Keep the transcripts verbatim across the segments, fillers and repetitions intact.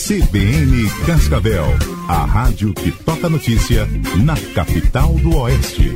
C B N Cascavel, a rádio que toca notícia na capital do Oeste.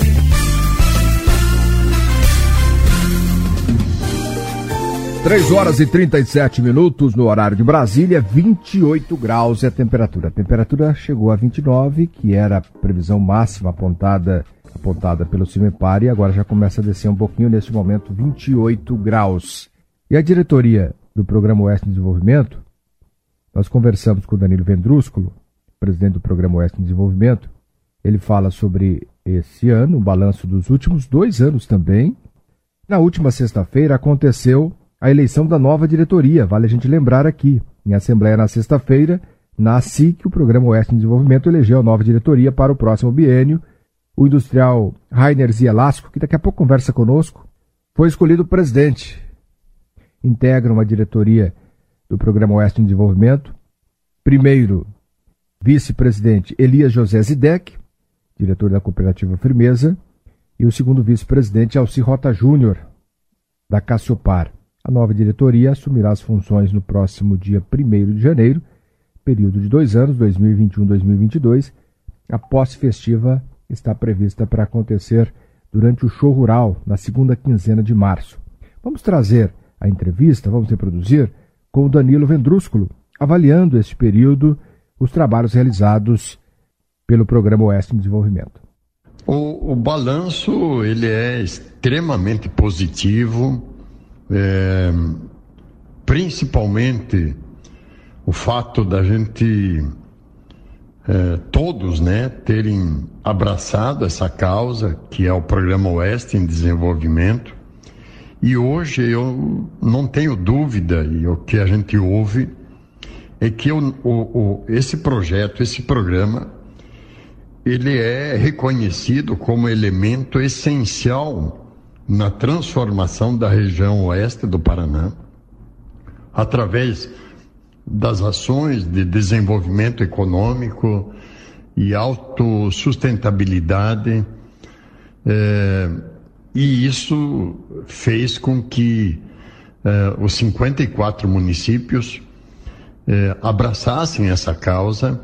três horas e trinta e sete minutos no horário de Brasília, vinte e oito graus é a temperatura. A temperatura chegou a vinte e nove, que era a previsão máxima apontada, apontada pelo CIMEPAR, e agora já começa a descer um pouquinho, neste momento vinte e oito graus. E a diretoria do Programa Oeste de Desenvolvimento, nós conversamos com o Danilo Vendrúsculo, presidente do Programa Oeste de Desenvolvimento. Ele fala sobre esse ano, o balanço dos últimos dois anos também. Na última sexta-feira aconteceu a eleição da nova diretoria, vale a gente lembrar aqui, em assembleia na sexta-feira, na A S I C, o Programa Oeste de Desenvolvimento elegeu a nova diretoria para o próximo biênio. O industrial Rainer Zielasco, que daqui a pouco conversa conosco, foi escolhido presidente. Integra uma diretoria do Programa Oeste de Desenvolvimento. Primeiro, vice-presidente Elias José Zidek, diretor da Cooperativa Firmeza, e o segundo vice-presidente Alci Rota Júnior, da Cassiopar. A nova diretoria assumirá as funções no próximo dia primeiro de janeiro, período de dois anos, dois mil e vinte e um a dois mil e vinte e dois. A posse festiva está prevista para acontecer durante o show rural, na segunda quinzena de março. Vamos trazer a entrevista, vamos reproduzir, com o Danilo Vendrúsculo, avaliando este período, os trabalhos realizados pelo Programa Oeste de Desenvolvimento. O, o balanço ele é extremamente positivo. É, principalmente o fato da gente é, todos, né, terem abraçado essa causa que é o Programa Oeste em Desenvolvimento, e hoje eu não tenho dúvida, e o que a gente ouve é que o, o, o, esse projeto, esse programa, ele é reconhecido como elemento essencial na transformação da região oeste do Paraná, através das ações de desenvolvimento econômico e autossustentabilidade, é, e isso fez com que é, os cinquenta e quatro municípios é, abraçassem essa causa.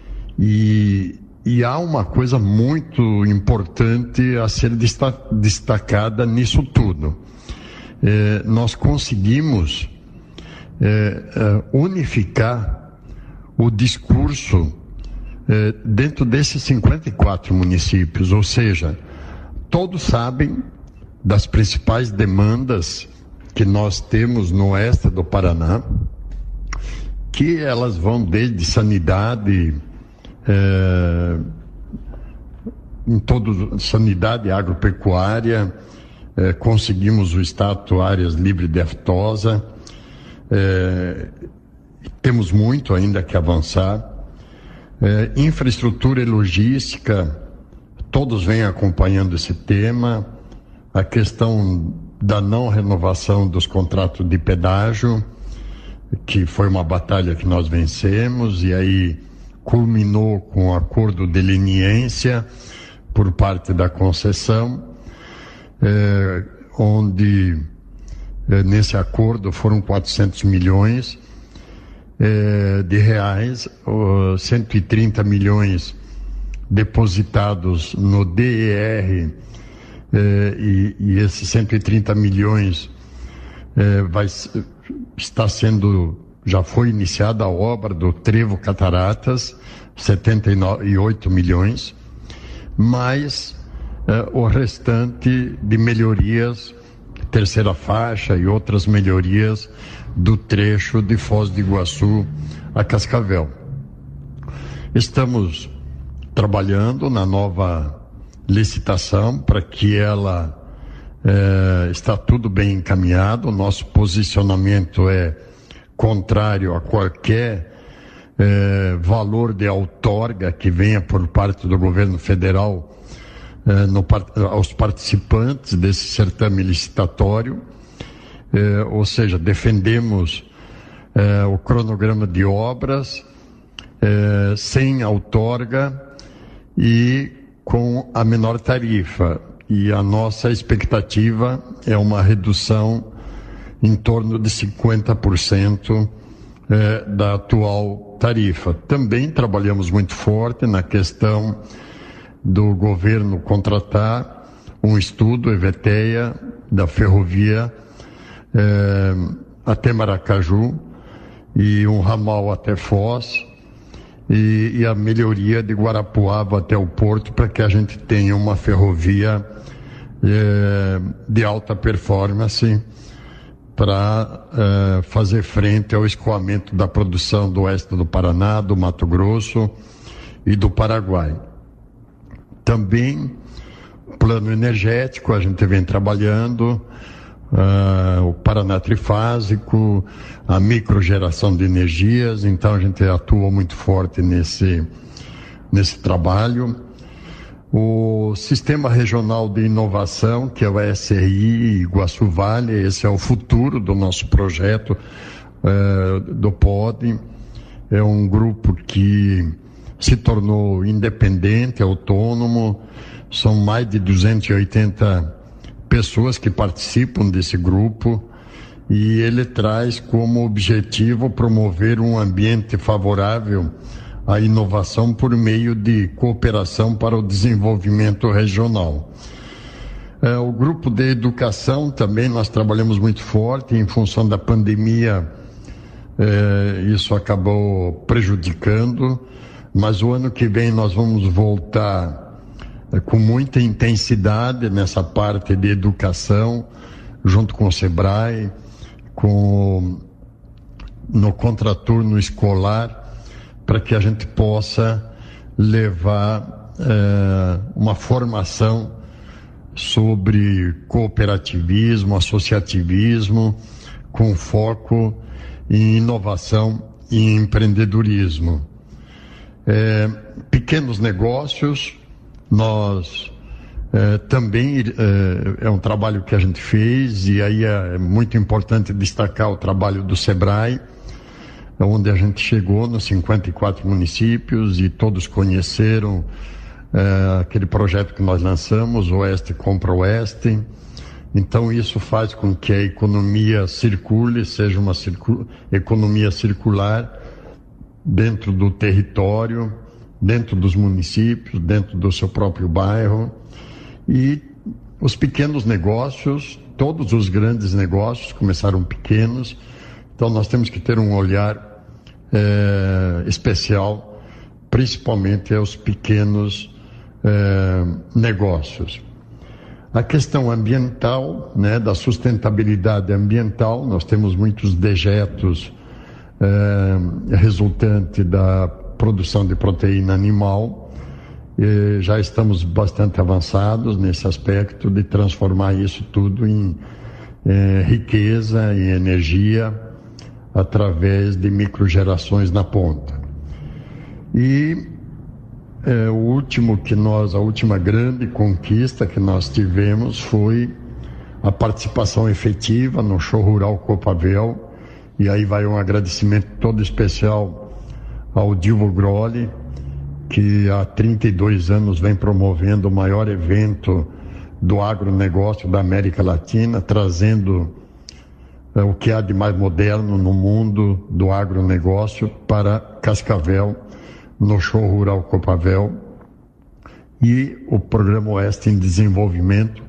E E há uma coisa muito importante a ser destacada nisso tudo. É, nós conseguimos é, é, unificar o discurso é, dentro desses cinquenta e quatro municípios, ou seja, todos sabem das principais demandas que nós temos no oeste do Paraná, que elas vão desde sanidade, É, em toda sanidade agropecuária, é, conseguimos o status áreas livres de aftosa, é, temos muito ainda que avançar, é, infraestrutura e logística, todos vêm acompanhando esse tema, a questão da não renovação dos contratos de pedágio, que foi uma batalha que nós vencemos, e aí culminou com o acordo de leniência por parte da concessão, é, onde é, nesse acordo foram quatrocentos milhões é, de reais, ó, cento e trinta milhões depositados no D E R, é, e, e esses cento e trinta milhões é, vai, está sendo... Já foi iniciada a obra do Trevo Cataratas, setenta e oito milhões, mais eh, o restante de melhorias, terceira faixa e outras melhorias do trecho de Foz do Iguaçu a Cascavel. Estamos trabalhando na nova licitação para que ela eh, está tudo bem encaminhado. O nosso posicionamento é contrário a qualquer eh, valor de outorga que venha por parte do governo federal eh, no, aos participantes desse certame licitatório, eh, ou seja, defendemos eh, o cronograma de obras eh, sem outorga e com a menor tarifa, e a nossa expectativa é uma redução em torno de cinquenta por cento é, da atual tarifa. Também trabalhamos muito forte na questão do governo contratar um estudo, EVTEA, da ferrovia é, até Maracaju e um ramal até Foz e, e a melhoria de Guarapuava até o Porto, para que a gente tenha uma ferrovia é, de alta performance para é, fazer frente ao escoamento da produção do oeste do Paraná, do Mato Grosso e do Paraguai. Também plano energético, a gente vem trabalhando, uh, o Paraná trifásico, a microgeração de energias, então a gente atua muito forte nesse, nesse trabalho. O Sistema Regional de Inovação, que é o S R I Iguaçu Vale, esse é o futuro do nosso projeto uh, do P O D. É um grupo que se tornou independente, autônomo. São mais de duzentas e oitenta pessoas que participam desse grupo e ele traz como objetivo promover um ambiente favorável à inovação por meio de cooperação para o desenvolvimento regional. É, o grupo de educação também nós trabalhamos muito forte. Em função da pandemia, é, isso acabou prejudicando, mas o ano que vem nós vamos voltar com muita intensidade nessa parte de educação, junto com o SEBRAE, com, no contraturno escolar, para que a gente possa levar eh, uma formação sobre cooperativismo, associativismo, com foco em inovação e empreendedorismo. Eh, pequenos negócios. Nós eh, também eh, é um trabalho que a gente fez, e aí é muito importante destacar o trabalho do SEBRAE, onde a gente chegou nos cinquenta e quatro municípios e todos conheceram eh, aquele projeto que nós lançamos, Oeste Compra Oeste. Então isso faz com que a economia circule, seja uma circu- economia circular dentro do território, dentro dos municípios, dentro do seu próprio bairro. E os pequenos negócios, todos os grandes negócios começaram pequenos, então nós temos que ter um olhar é, especial, principalmente aos pequenos é, negócios. A questão ambiental, né, da sustentabilidade ambiental, nós temos muitos dejetos é, resultante da produção de proteína animal. E já estamos bastante avançados nesse aspecto de transformar isso tudo em eh, riqueza e energia através de microgerações na ponta. E eh, o último que nós, a última grande conquista que nós tivemos foi a participação efetiva no Show Rural Copavel, e aí vai um agradecimento todo especial ao Dilvo Grolli, que há trinta e dois anos vem promovendo o maior evento do agronegócio da América Latina, trazendo é, o que há de mais moderno no mundo do agronegócio para Cascavel, no Show Rural Copavel. E o Programa Oeste em Desenvolvimento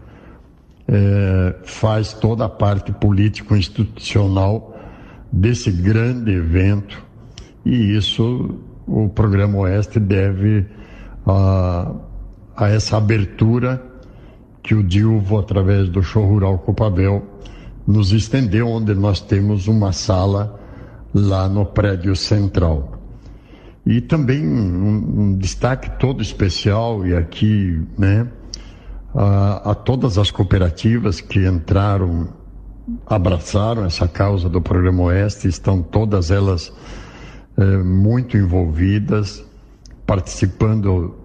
é, faz toda a parte político-institucional desse grande evento. E isso, o Programa Oeste deve a, a essa abertura que o Dilvo, através do Show Rural Copavel, nos estendeu, onde nós temos uma sala lá no prédio central. E também um, um destaque todo especial, e aqui, né, a, a todas as cooperativas que entraram, abraçaram essa causa do Programa Oeste, estão todas elas É, muito envolvidas, participando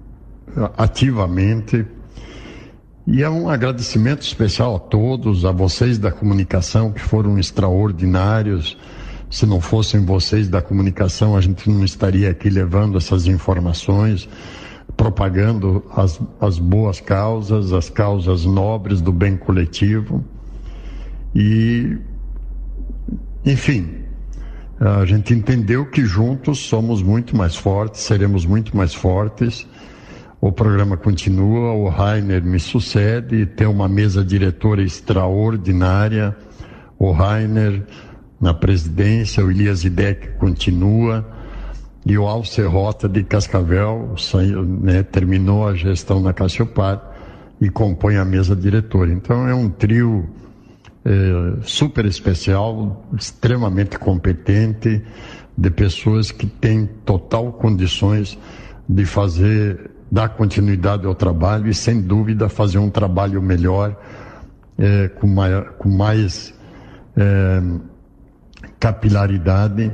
ativamente. E é um agradecimento especial a todos, a vocês da comunicação, que foram extraordinários. Se não fossem vocês da comunicação, a gente não estaria aqui levando essas informações, propagando as, as boas causas, as causas nobres do bem coletivo. E, enfim, A gente entendeu que juntos somos muito mais fortes, seremos muito mais fortes. O programa continua, o Rainer me sucede, tem uma mesa diretora extraordinária, o Rainer na presidência, o Elias Idec continua, e o Alcer Rota de Cascavel, né, terminou a gestão na Cassiopar e compõe a mesa diretora. Então é um trio é, super especial, extremamente competente, de pessoas que têm total condições de fazer, dar continuidade ao trabalho e, sem dúvida, fazer um trabalho melhor, é, com, mais, com mais é, capilaridade,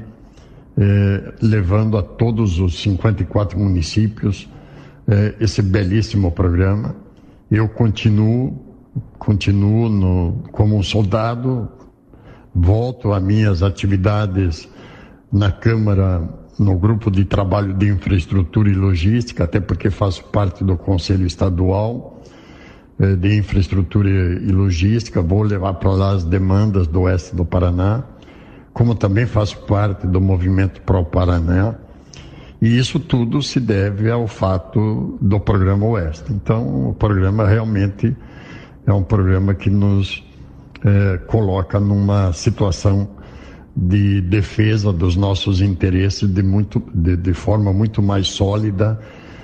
é, levando a todos os cinquenta e quatro municípios é, esse belíssimo programa. Eu continuo, continuo no, como um soldado, volto às minhas atividades na Câmara, no grupo de trabalho de infraestrutura e logística, até porque faço parte do Conselho Estadual eh, de Infraestrutura e Logística, vou levar para lá as demandas do Oeste do Paraná, como também faço parte do Movimento Pro Paraná, e isso tudo se deve ao fato do Programa Oeste. Então, o programa realmente é um programa que nos eh, coloca numa situação de defesa dos nossos interesses de, muito, de, de forma muito mais sólida,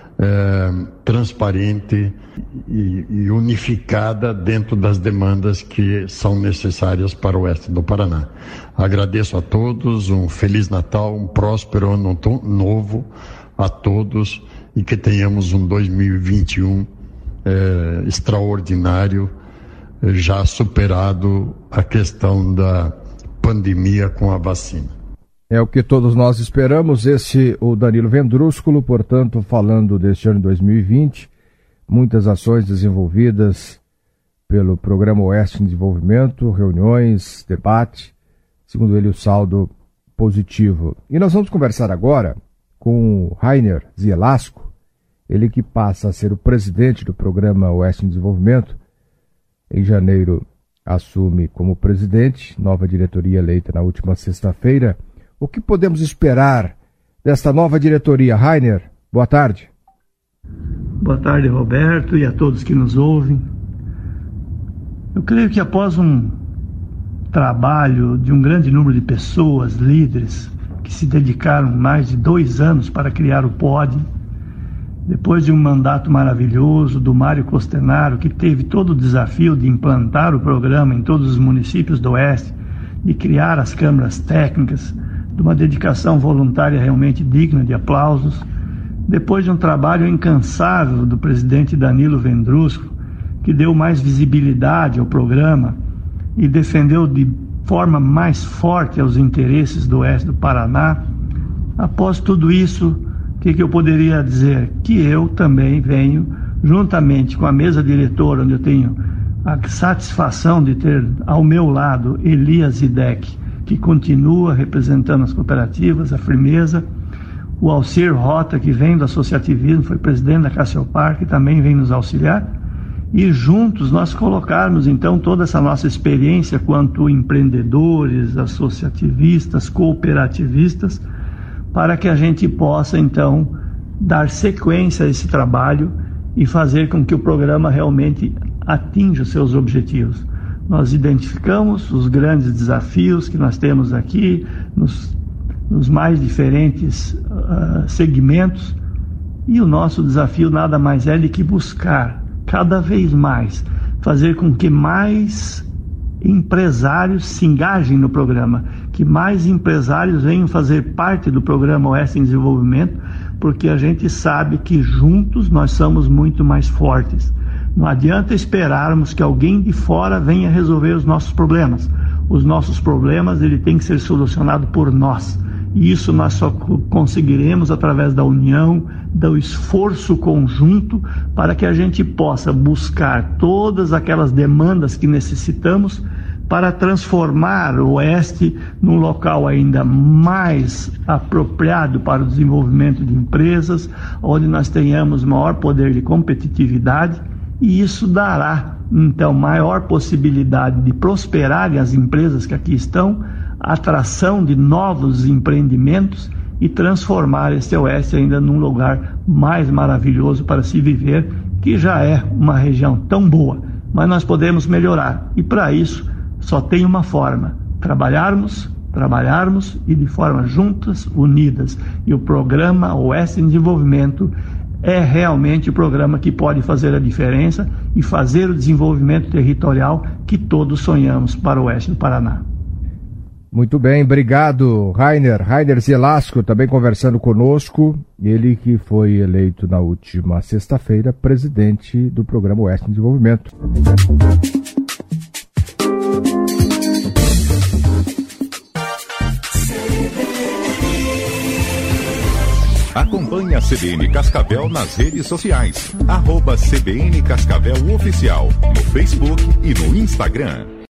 eh, transparente e, e unificada dentro das demandas que são necessárias para o Oeste do Paraná. Agradeço a todos, um Feliz Natal, um próspero ano novo a todos e que tenhamos um dois mil e vinte e um eh, extraordinário, já superado a questão da pandemia com a vacina. É o que todos nós esperamos. Esse o Danilo Vendrúsculo, portanto, falando deste ano de dois mil e vinte, muitas ações desenvolvidas pelo Programa Oeste em Desenvolvimento, reuniões, debate, segundo ele o saldo positivo. E nós vamos conversar agora com o Rainer Zielasco, ele que passa a ser o presidente do Programa Oeste em Desenvolvimento. Em janeiro assume como presidente, nova diretoria eleita na última sexta-feira. O que podemos esperar desta nova diretoria? Rainer, boa tarde. Boa tarde, Roberto, e a todos que nos ouvem. Eu creio que após um trabalho de um grande número de pessoas, líderes, que se dedicaram mais de dois anos para criar o P O D, depois de um mandato maravilhoso do Mário Costenaro, que teve todo o desafio de implantar o programa em todos os municípios do Oeste, de criar as câmaras técnicas, de uma dedicação voluntária realmente digna de aplausos, depois de um trabalho incansável do presidente Danilo Vendrúsculo, que deu mais visibilidade ao programa e defendeu de forma mais forte os interesses do Oeste do Paraná, após tudo isso, o que, que eu poderia dizer? Que eu também venho, juntamente com a mesa diretora, onde eu tenho a satisfação de ter ao meu lado Elias Idec, que continua representando as cooperativas, a firmeza, o Alcer Rota, que vem do associativismo, foi presidente da Cassiopar, que também vem nos auxiliar, e juntos nós colocarmos então toda essa nossa experiência quanto empreendedores, associativistas, cooperativistas, para que a gente possa, então, dar sequência a esse trabalho e fazer com que o programa realmente atinja os seus objetivos. Nós identificamos os grandes desafios que nós temos aqui, nos, nos mais diferentes uh, segmentos, e o nosso desafio nada mais é de que buscar, cada vez mais, fazer com que mais empresários se engajem no programa, que mais empresários venham fazer parte do Programa Oeste em Desenvolvimento, porque a gente sabe que juntos nós somos muito mais fortes. Não adianta esperarmos que alguém de fora venha resolver os nossos problemas. Os nossos problemas ele tem que ser solucionado por nós. E isso nós só conseguiremos através da união, do esforço conjunto, para que a gente possa buscar todas aquelas demandas que necessitamos para transformar o Oeste num local ainda mais apropriado para o desenvolvimento de empresas, onde nós tenhamos maior poder de competitividade e isso dará, então, maior possibilidade de prosperarem as empresas que aqui estão, atração de novos empreendimentos e transformar esse Oeste ainda num lugar mais maravilhoso para se viver, que já é uma região tão boa, mas nós podemos melhorar, e para isso só tem uma forma: trabalharmos, trabalharmos e de forma juntas, unidas, e o programa Oeste em Desenvolvimento é realmente o programa que pode fazer a diferença e fazer o desenvolvimento territorial que todos sonhamos para o Oeste do Paraná. Muito bem, obrigado, Rainer. Rainer Zelasco também conversando conosco, ele que foi eleito na última sexta-feira presidente do programa Oeste em Desenvolvimento. Acompanhe a C B N Cascavel nas redes sociais. Arroba C B N Cascavel Oficial, no Facebook e no Instagram.